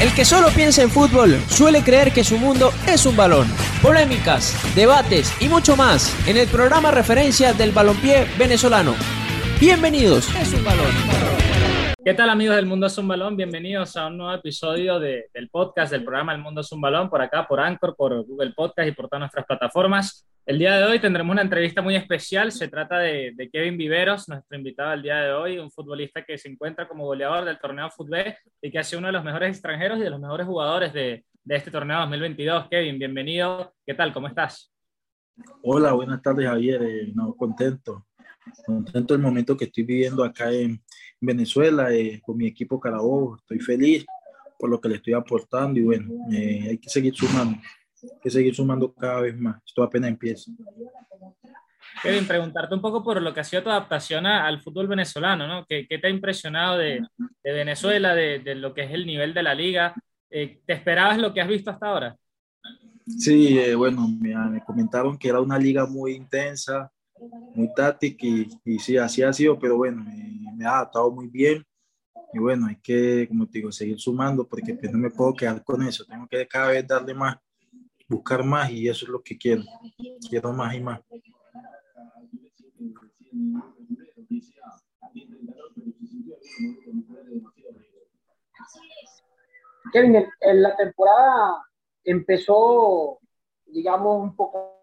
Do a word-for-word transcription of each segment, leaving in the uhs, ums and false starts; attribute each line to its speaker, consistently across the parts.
Speaker 1: El que solo piensa en fútbol suele creer que su mundo es un balón. Polémicas, debates y mucho más en el programa referencia del balompié venezolano. Bienvenidos, es un balón.
Speaker 2: ¿Qué tal, amigos del Mundo es un Balón? Bienvenidos a un nuevo episodio de, del podcast del programa El Mundo es un Balón, por acá, por Anchor, por Google Podcast y por todas nuestras plataformas. El día de hoy tendremos una entrevista muy especial. Se trata de, de Kevin Viveros, nuestro invitado el día de hoy, un futbolista que se encuentra como goleador del torneo Fútbol y que ha sido uno de los mejores extranjeros y de los mejores jugadores de, de este torneo dos mil veintidós. Kevin, bienvenido. ¿Qué tal? ¿Cómo estás?
Speaker 3: Hola, buenas tardes, Javier. Eh, no, contento. Contento del momento que estoy viviendo acá en Venezuela eh, con mi equipo Carabobo. Estoy feliz por lo que le estoy aportando y bueno, eh, hay que seguir sumando, hay que seguir sumando cada vez más. Esto apenas empieza.
Speaker 2: Kevin, preguntarte un poco por lo que ha sido tu adaptación a, al fútbol venezolano, ¿no? ¿Qué, qué te ha impresionado de, de Venezuela, de, de lo que es el nivel de la liga? Eh, ¿Te esperabas lo que has visto hasta ahora?
Speaker 3: Sí, eh, bueno, me, me comentaron que era una liga muy intensa, muy táctica y, y sí, así ha sido, pero bueno, me, me ha adaptado muy bien y bueno, hay que, como te digo, seguir sumando porque pues, no me puedo quedar con eso, tengo que cada vez darle más, buscar más y eso es lo que quiero, quiero más y más.
Speaker 4: Kevin, en, en la temporada empezó, digamos, un poco.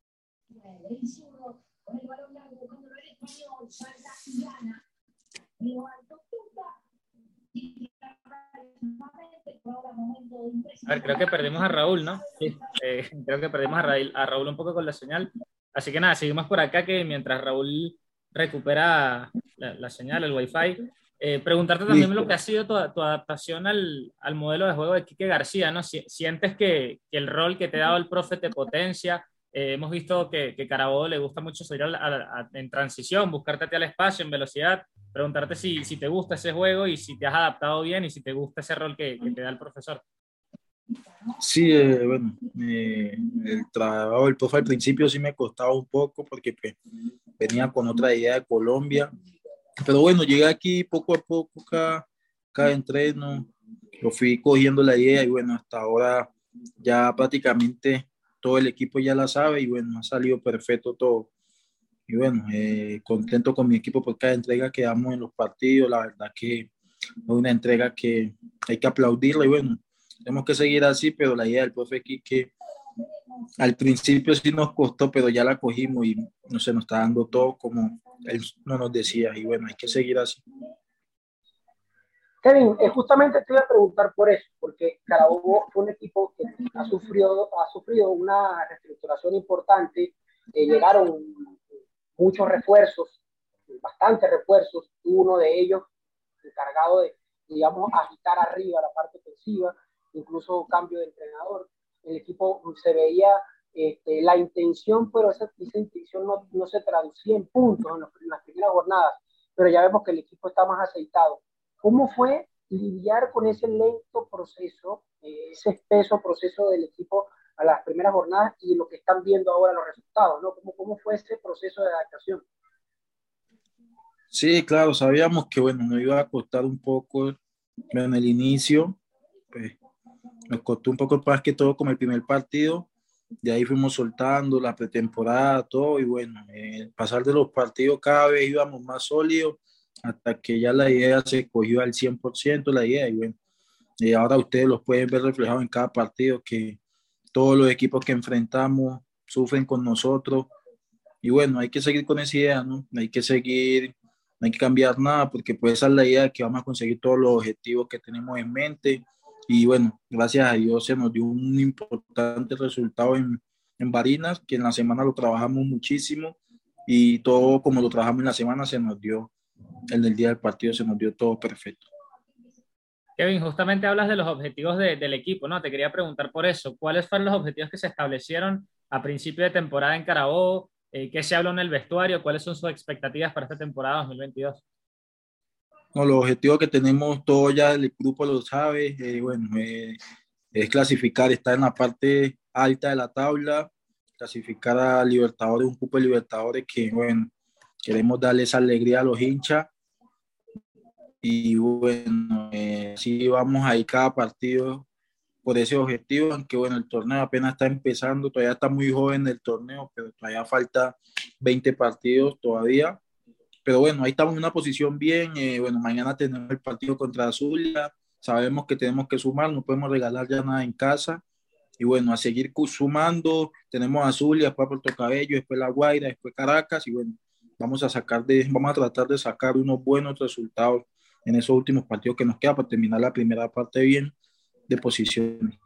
Speaker 2: A ver, creo que perdimos a Raúl, ¿no? Sí, eh, creo que perdimos a Raúl, a Raúl un poco con la señal. Así que nada, seguimos por acá que mientras Raúl recupera la, la señal, el Wi-Fi, eh, preguntarte también
Speaker 3: Listo.
Speaker 2: lo que ha sido tu, tu adaptación al, al modelo de juego de Quique García, ¿no? Si, ¿Sientes que, que el rol que te ha dado el profe te potencia? Eh, hemos visto que, que Carabobo le gusta mucho salir a la- a- a- en transición, buscarte al espacio, en velocidad. Preguntarte si, si te gusta ese juego y si te has adaptado bien y si te gusta ese rol que, que te da el profesor.
Speaker 3: Sí, eh, bueno, eh, el trabajo del profe al principio sí me costaba un poco porque pues, venía con otra idea de Colombia, pero bueno, llegué aquí poco a poco, cada, cada entreno, lo fui cogiendo la idea y bueno, hasta ahora ya prácticamente todo el equipo ya la sabe y bueno, ha salido perfecto todo. Y bueno, eh, contento con mi equipo por cada entrega que damos en los partidos, la verdad que es una entrega que hay que aplaudirla y bueno, tenemos que seguir así, pero la idea del profe aquí que al principio sí nos costó, pero ya la cogimos y no se nos está dando todo como él no nos decía y bueno, hay que seguir así.
Speaker 4: Kevin, eh, justamente te iba a preguntar por eso, porque Carabobo fue un equipo que ha sufrido, ha sufrido una reestructuración importante, eh, llegaron muchos refuerzos, bastantes refuerzos, uno de ellos encargado de, digamos, agitar arriba la parte ofensiva, incluso cambio de entrenador. El equipo se veía este, la intención, pero esa, esa intención no, no se traducía en puntos en, los, en las primeras jornadas, pero ya vemos que el equipo está más aceitado. ¿Cómo fue lidiar con ese lento proceso, eh, ese espeso proceso del equipo a las primeras jornadas y lo que están viendo ahora los resultados, ¿no? ¿Cómo, cómo fue ese proceso de adaptación?
Speaker 3: Sí, claro, sabíamos que bueno, nos iba a costar un poco en el inicio, pues nos costó un poco más que todo como el primer partido, de ahí fuimos soltando la pretemporada, todo y bueno, eh, pasar de los partidos cada vez íbamos más sólidos hasta que ya la idea se cogió al cien por ciento la idea y bueno, y ahora ustedes los pueden ver reflejados en cada partido que todos los equipos que enfrentamos sufren con nosotros y bueno, hay que seguir con esa idea, ¿no? Hay que seguir, no hay que cambiar nada porque pues esa es la idea de que vamos a conseguir todos los objetivos que tenemos en mente y bueno, gracias a Dios se nos dio un importante resultado en, en Barinas, que en la semana lo trabajamos muchísimo y todo como lo trabajamos en la semana se nos dio, en el día del partido se nos dio todo perfecto.
Speaker 2: Kevin, justamente hablas de los objetivos de- del equipo, ¿no? Te quería preguntar por eso. ¿Cuáles fueron los objetivos que se establecieron a principio de temporada en Carabobo? Eh, ¿qué se habló en el vestuario? ¿Cuáles son sus expectativas para esta temporada dos mil veintidós?
Speaker 3: No, los objetivos que tenemos todo ya el grupo lo sabe, eh, bueno, eh, es clasificar, estar en la parte alta de la tabla, clasificar a Libertadores, un cupo de Libertadores que, bueno, queremos darle esa alegría a los hinchas y bueno, eh, sí vamos ahí cada partido por ese objetivo, aunque bueno, el torneo apenas está empezando, todavía está muy joven el torneo, pero todavía falta veinte partidos todavía. Pero bueno, ahí estamos en una posición bien. Eh, bueno, mañana tenemos el partido contra Zulia. Sabemos que tenemos que sumar, no podemos regalar ya nada en casa. Y bueno, a seguir sumando. Tenemos a Zulia, después a Puerto Cabello, después La Guaira, después Caracas. Y bueno, vamos a sacar de, vamos a tratar de sacar unos buenos resultados en esos últimos partidos que nos queda para terminar la primera parte bien de posiciones.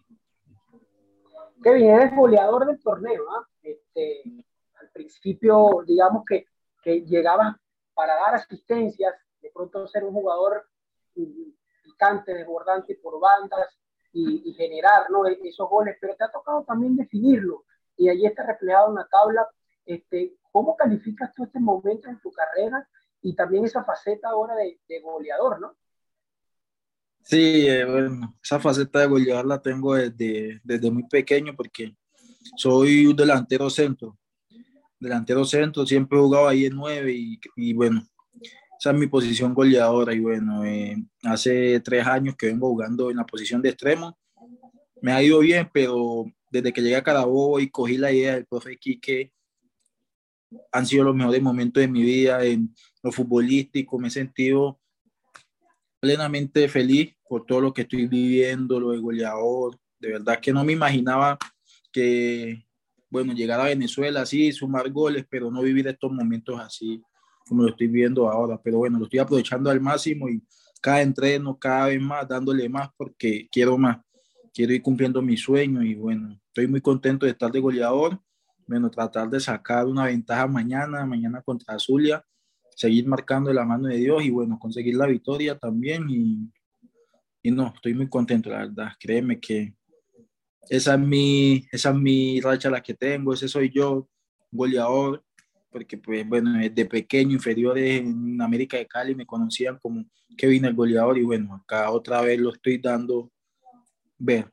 Speaker 4: Kevin, eres goleador del torneo, ¿eh? Este, al principio, digamos que, que llegabas para dar asistencias, de pronto ser un jugador picante, desbordante por bandas y, y generar, ¿no?, esos goles, pero te ha tocado también definirlo, y allí está reflejado en la tabla. Este, ¿cómo calificas tú este momento en tu carrera y también esa faceta ahora de, de goleador, ¿no?
Speaker 3: Sí, eh, bueno, esa faceta de goleador la tengo desde, desde muy pequeño porque soy un delantero centro. Delantero centro, siempre he jugado ahí en nueve y, y bueno, esa es mi posición goleadora. Y bueno, eh, hace tres años que vengo jugando en la posición de extremo. Me ha ido bien, pero desde que llegué a Carabobo y cogí la idea del profe Quique, han sido los mejores momentos de mi vida en lo futbolístico. Me he sentido plenamente feliz por todo lo que estoy viviendo, lo de goleador. De verdad que no me imaginaba que, bueno, llegar a Venezuela así, sumar goles, pero no vivir estos momentos así como lo estoy viviendo ahora. Pero bueno, lo estoy aprovechando al máximo y cada entreno, cada vez más, dándole más porque quiero más. Quiero ir cumpliendo mi sueño y bueno, estoy muy contento de estar de goleador. Bueno, tratar de sacar una ventaja mañana, mañana contra Zulia, seguir marcando de la mano de Dios y bueno, conseguir la victoria también. Y, y no, estoy muy contento, la verdad. Créeme que esa es mi, esa es mi racha la que tengo, ese soy yo, goleador, porque pues bueno, desde pequeño, inferiores en América de Cali me conocían como Kevin el goleador y bueno, acá otra vez lo estoy dando ver.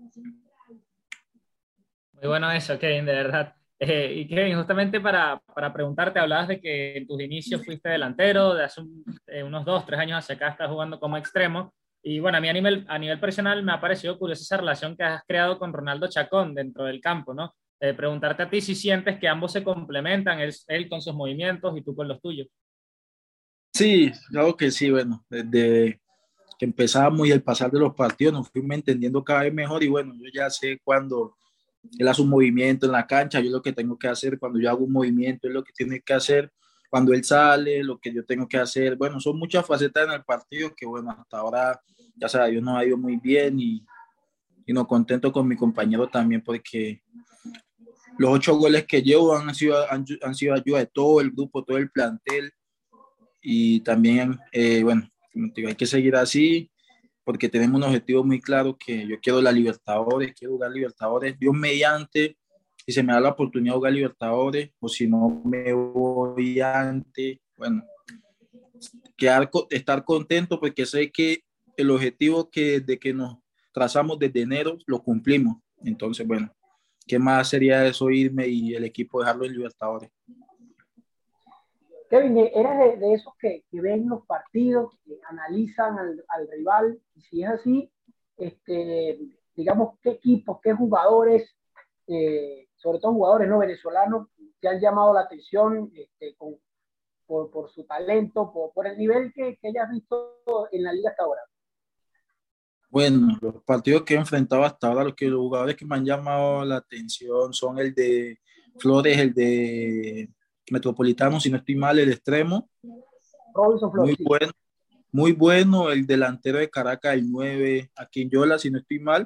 Speaker 2: Muy bueno eso, Kevin, de verdad. Eh, y Kevin, justamente para, para preguntarte, hablabas de que en tus inicios fuiste delantero, de hace un, eh, unos dos, tres años hacia acá estás jugando como extremo. Y bueno, a mí a nivel, a nivel personal me ha parecido curiosa esa relación que has creado con Ronaldo Chacón dentro del campo, ¿no? Eh, preguntarte a ti si sientes que ambos se complementan, él, él con sus movimientos y tú con los tuyos.
Speaker 3: Sí, claro que sí, bueno, desde que empezamos y el pasar de los partidos nos fuimos entendiendo cada vez mejor y bueno, yo ya sé cuando él hace un movimiento en la cancha, yo lo que tengo que hacer, cuando yo hago un movimiento, es lo que tiene que hacer, cuando él sale, lo que yo tengo que hacer. Bueno, son muchas facetas en el partido que, bueno, hasta ahora, ya sabes, Dios nos ha ido muy bien y, y nos contento con mi compañero también porque los ocho goles que llevo han sido, han, han sido ayuda de todo el grupo, todo el plantel y también, eh, bueno, hay que seguir así porque tenemos un objetivo muy claro que yo quiero la Libertadores, quiero jugar Libertadores, Dios mediante, si se me da la oportunidad de jugar Libertadores, o si no me voy antes, bueno, quedar, estar contento porque sé que el objetivo que, de que nos trazamos desde enero lo cumplimos, entonces bueno, ¿qué más sería eso irme y el equipo dejarlo en Libertadores?
Speaker 4: Kevin, ¿eres de, de esos que, que ven los partidos, que analizan al, al rival? Y si es así, este, digamos, ¿qué equipos, qué jugadores, eh, sobre todo jugadores no venezolanos, te han llamado la atención este, con, por, por su talento, por, por el nivel que, que hayas visto en la liga hasta ahora?
Speaker 3: Bueno, los partidos que he enfrentado hasta ahora, los, que, los jugadores que me han llamado la atención son el de Flores, el de Metropolitano, si no estoy mal, el extremo.
Speaker 4: Robinson Flores.
Speaker 3: Muy bueno, muy bueno. El delantero de Caracas, el nueve, Aquinyola, si no estoy mal.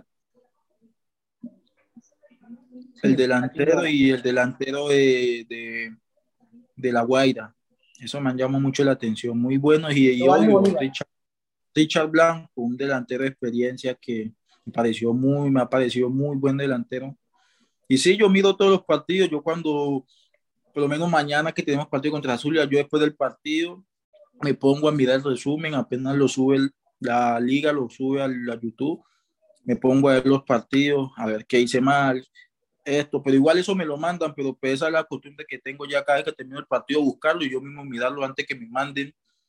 Speaker 3: El sí, delantero Aquinyola. Y el delantero de, de, de La Guaira. Eso me han llamado mucho la atención. Muy buenos. Y, y obvio, Richard, Richard Blanco, un delantero de experiencia que me pareció muy, me ha parecido muy buen delantero. Y sí, yo miro todos los partidos. Yo cuando... por lo menos mañana que tenemos partido contra Zulia, yo después del partido me pongo a mirar el resumen, apenas lo sube el, la liga, lo sube a, a YouTube, me pongo a ver los partidos, a ver qué hice mal, esto, pero igual eso me lo mandan, pero pues esa es la costumbre que tengo ya cada vez que termino el partido, buscarlo y yo mismo mirarlo antes que me manden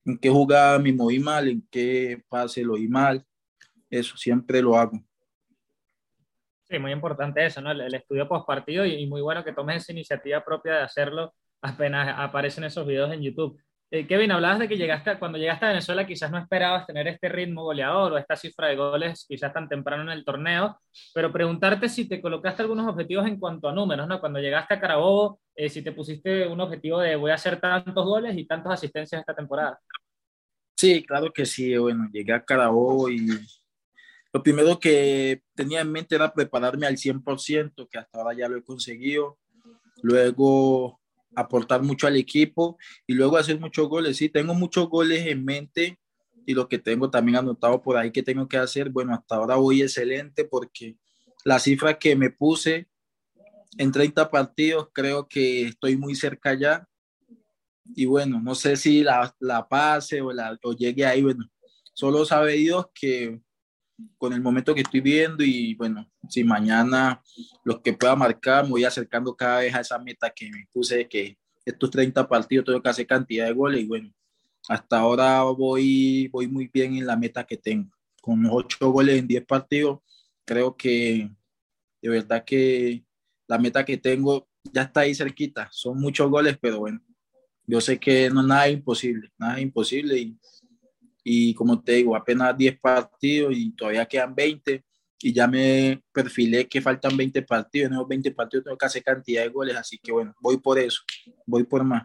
Speaker 3: en qué jugada me moví mal, en qué pase lo di mal. Eso siempre lo hago.
Speaker 2: Sí, muy importante eso, ¿no? El, el estudio post partido y, y muy bueno que tomes esa iniciativa propia de hacerlo apenas aparecen esos videos en YouTube. Eh, Kevin, hablabas de que llegaste, a- cuando llegaste a Venezuela quizás no esperabas tener este ritmo goleador o esta cifra de goles quizás tan temprano en el torneo, pero preguntarte si te colocaste algunos objetivos en cuanto a números, ¿no? Cuando llegaste a Carabobo, eh, si te pusiste un objetivo de voy a hacer tantos goles y tantas asistencias esta temporada.
Speaker 3: Sí, claro que sí. Bueno, llegué a Carabobo y lo primero que tenía en mente era prepararme al cien por ciento, que hasta ahora ya lo he conseguido. Luego aportar mucho al equipo y luego hacer muchos goles. Sí, tengo muchos goles en mente y lo que tengo también anotado por ahí que tengo que hacer. Bueno, hasta ahora voy excelente porque la cifra que me puse en treinta partidos creo que estoy muy cerca ya. Y bueno, no sé si la, la pase o, la, o llegue ahí. Bueno, solo sabe Dios que con el momento que estoy viendo y bueno, si mañana los que pueda marcar, me voy acercando cada vez a esa meta que me puse de que estos treinta partidos tengo que hacer cantidad de goles y bueno, hasta ahora voy, voy muy bien en la meta que tengo. Con ocho goles en diez partidos, creo que de verdad que la meta que tengo ya está ahí cerquita. Son muchos goles, pero bueno, yo sé que no nada es imposible, nada es imposible y y como te digo, apenas diez partidos y todavía quedan veinte y ya me perfilé que faltan veinte partidos, en esos veinte partidos tengo que hacer cantidad de goles, así que bueno, voy por eso, voy por más.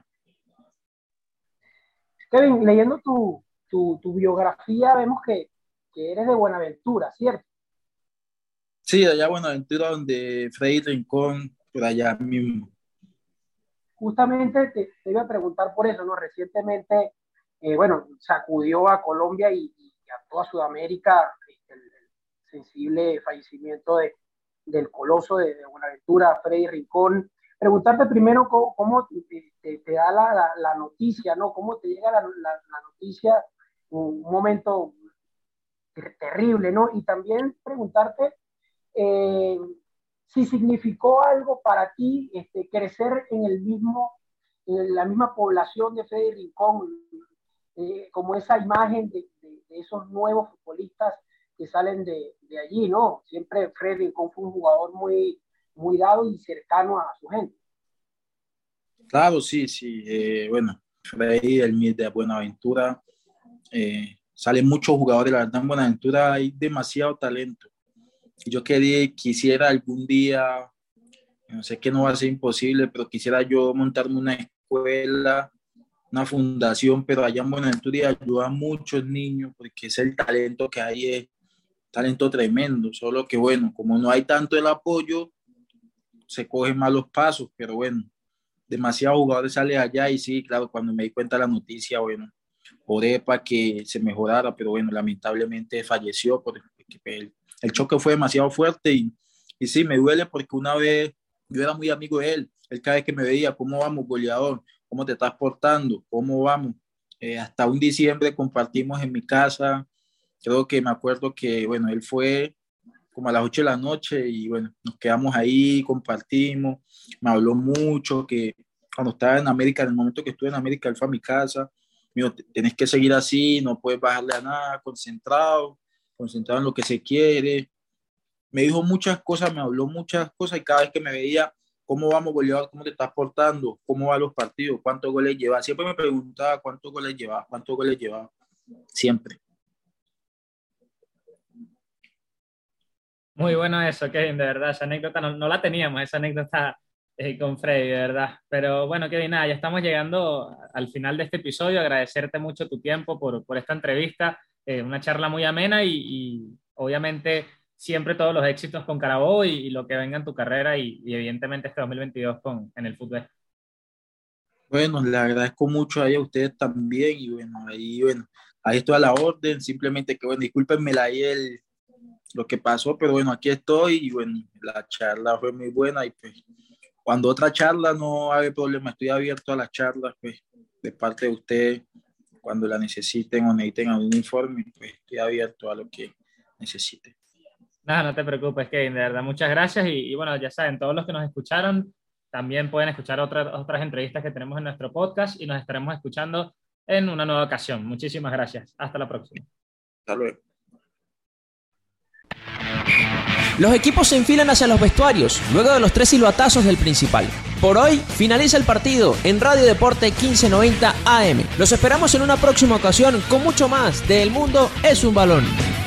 Speaker 4: Kevin, leyendo tu, tu, tu biografía, vemos que, que eres de Buenaventura, ¿cierto?
Speaker 3: Sí, allá Buenaventura, donde Freddy Rincón, por allá mismo.
Speaker 4: Justamente te, te iba a preguntar por eso, ¿no? Recientemente, eh, bueno, sacudió a Colombia y, y a toda Sudamérica el, el sensible fallecimiento de, del coloso de, de Buenaventura, Freddy Rincón. Preguntarte primero cómo, cómo te, te, te, da la, la, la, noticia, ¿no? ¿Cómo te llega la, la, la noticia? Un, un momento terrible, ¿no? Y también preguntarte eh, si significó algo para ti este, crecer en el mismo, en la misma población de Freddy Rincón, eh, como esa imagen de, de, de, esos nuevos futbolistas que salen de, de allí, ¿no? Siempre Freddy Rincón fue un jugador muy, muy dado y cercano a su gente.
Speaker 3: Claro, sí, sí. Eh, bueno, Freddy, el Mid de Buenaventura, eh, salen muchos jugadores, la verdad en Buenaventura hay demasiado talento. Yo quería, quisiera algún día, no sé que no va a ser imposible, pero quisiera yo montarme una escuela, una fundación, pero allá en Buenaventura y ayudar a muchos niños, porque es el talento que hay, es talento tremendo, solo que bueno, como no hay tanto el apoyo, se cogen malos pasos, pero bueno, demasiados jugadores salen allá y sí, claro, cuando me di cuenta de la noticia, bueno, oré para que se mejorara, pero bueno, lamentablemente falleció porque el, el choque fue demasiado fuerte y, y sí, me duele porque una vez yo era muy amigo de él, él cada vez que me veía, ¿cómo vamos, goleador? ¿Cómo te estás portando? ¿Cómo vamos? Eh, hasta un diciembre compartimos en mi casa, creo que me acuerdo que, bueno, él fue como a las ocho de la noche y bueno, nos quedamos ahí, compartimos, me habló mucho, que cuando estaba en América, en el momento que estuve en América, él fue a mi casa, me dijo, tenés que seguir así, no puedes bajarle a nada, concentrado, concentrado en lo que se quiere. Me dijo muchas cosas, me habló muchas cosas y cada vez que me veía, ¿cómo vamos, Bolívar? ¿Cómo te estás portando? ¿Cómo van los partidos? ¿Cuántos goles llevas? Siempre me preguntaba cuántos goles llevaba, cuántos goles llevaba, siempre.
Speaker 2: Muy bueno eso, Kevin, de verdad, esa anécdota no, no la teníamos, esa anécdota eh, con Freddy, de verdad. Pero bueno, Kevin, nada, ya estamos llegando al final de este episodio, agradecerte mucho tu tiempo por, por esta entrevista, eh, una charla muy amena y, y obviamente siempre todos los éxitos con Carabobo y, y lo que venga en tu carrera y, y evidentemente este dos mil veintidós con, en el fútbol.
Speaker 3: Bueno, le agradezco mucho ahí a ustedes también y bueno, ahí, bueno, ahí estoy a la orden, simplemente que bueno, discúlpenme ahí el, lo que pasó, pero bueno, aquí estoy y bueno, la charla fue muy buena y pues cuando otra charla no hay problema, estoy abierto a las charlas pues de parte de ustedes, cuando la necesiten o necesiten algún informe, pues estoy abierto a lo que necesiten.
Speaker 2: Nada, no te preocupes, Kevin, de verdad, muchas gracias y, y bueno, ya saben, todos los que nos escucharon también pueden escuchar otras, otras entrevistas que tenemos en nuestro podcast y nos estaremos escuchando en una nueva ocasión. Muchísimas gracias. Hasta la próxima.
Speaker 3: Hasta luego.
Speaker 1: Los equipos se enfilan hacia los vestuarios, luego de los tres silbatazos del principal. Por hoy, finaliza el partido en Radio Deporte quince noventa A M. Los esperamos en una próxima ocasión con mucho más de El Mundo es un Balón.